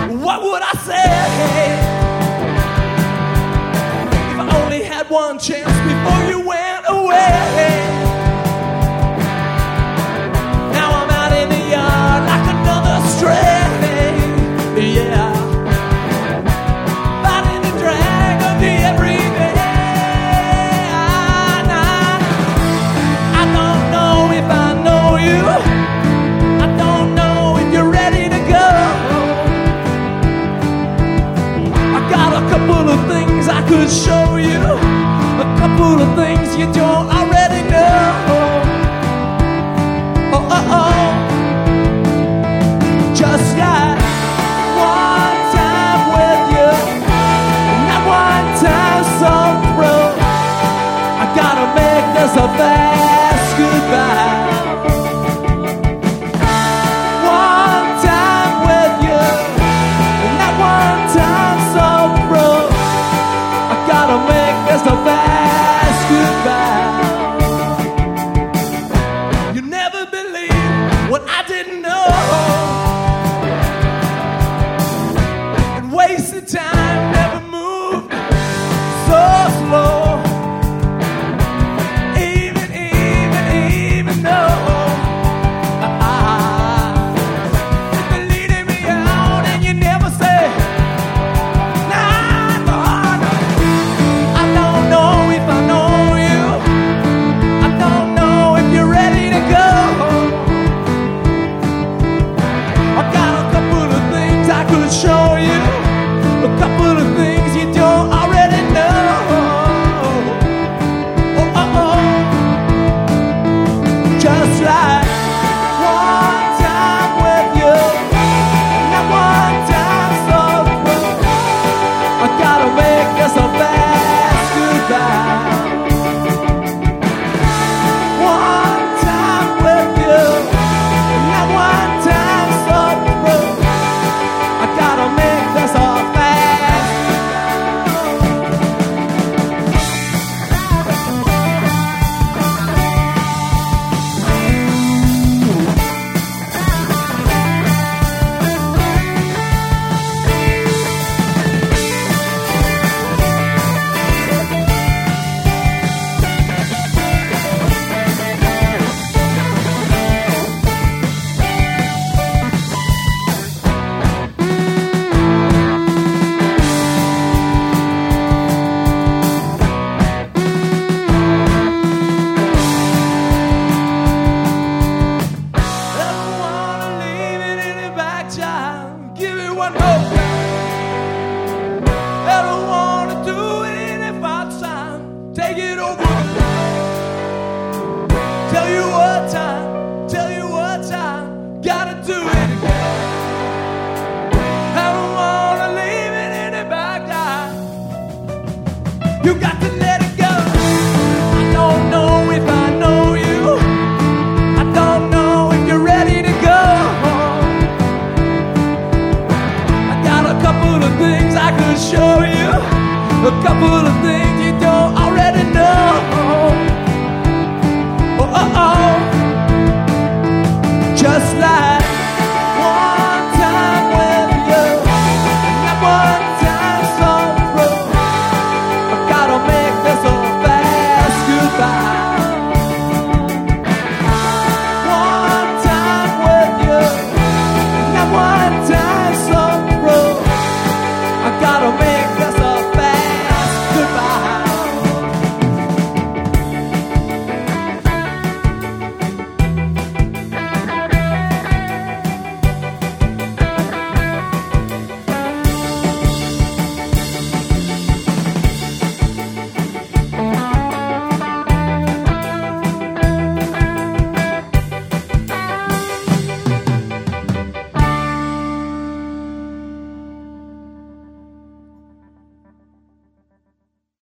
what would I say if I only had one chance before you went away? Now I'm out in the yard like another stray, yeah, fighting the drag of the everyday. I don't know if I know you. I don't know if you're ready to go. I got a couple of things I could show you, a couple of things you don't already know. Oh, oh, oh. Just like one time with you, not one time so through. I gotta make this a fast goodbye. One time with you, not one time so through. I gotta make this a fast goodbye. You never believe what I didn't know. Wasted time, never moved so slow. Even though you've been leading me out and you never say, nah, no, no. I don't know if I know you. I don't know if you're ready to go. I got a couple of things I could show you, a couple of things you don't already know. Oh, oh, oh. Just like one time with you, not one time so through. I gotta make this a fast goodbye. One time with you, not one time so through. I gotta make this a fast. Give it one more time. I don't wanna do it any part time. Take it over. Tell you what time, gotta do it again. I don't wanna leave it in the back line. You got to let it go. I don't know if I know you. I don't know if you're ready to go. A couple of things I could show you, a couple of things